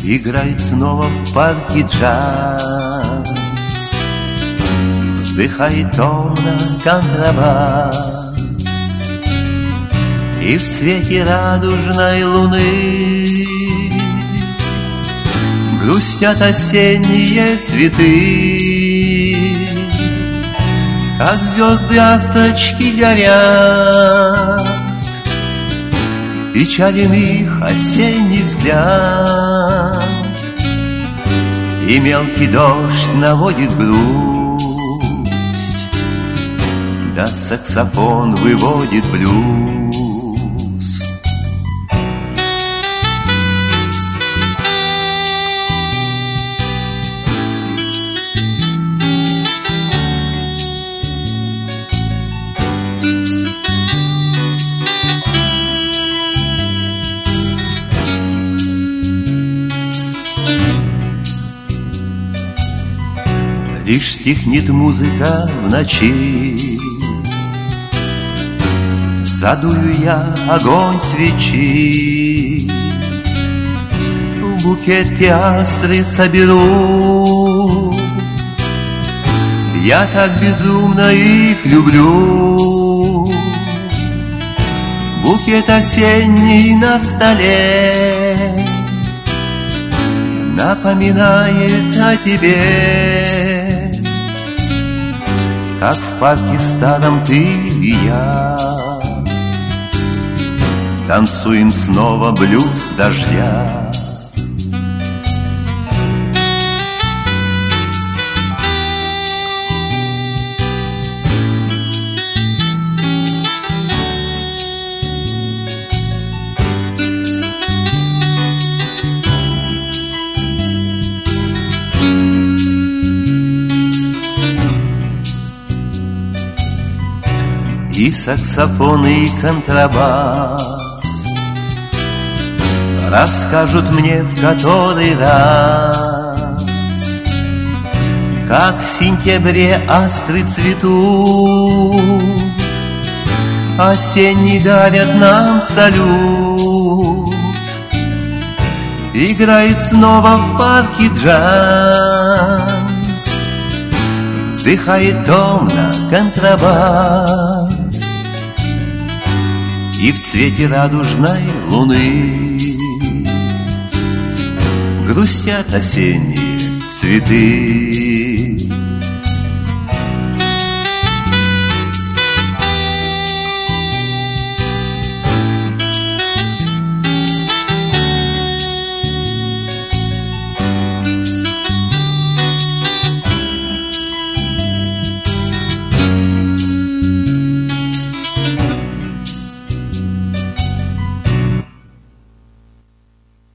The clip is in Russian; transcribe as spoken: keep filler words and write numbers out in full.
Играет снова в парке джаз, вздыхает томно контрабас, и в цвете радужной луны грустят осенние цветы. Как звезды астрочки горят, печален их осенний взгляд, и мелкий дождь наводит грусть, да саксофон выводит блюз. Лишь стихнет музыка в ночи, задую я огонь свечи, в букете астры соберу. Я так безумно их люблю. Букет осенний на столе напоминает о тебе. Как в парке старом ты и я танцуем снова блюз дождя. И саксофон, и контрабас расскажут мне в который раз, как в сентябре астры цветут, осенний дарят нам салют. Играет снова в парке джаз, вздыхает томно контрабас, и в цвете радужной луны грустят осенние цветы.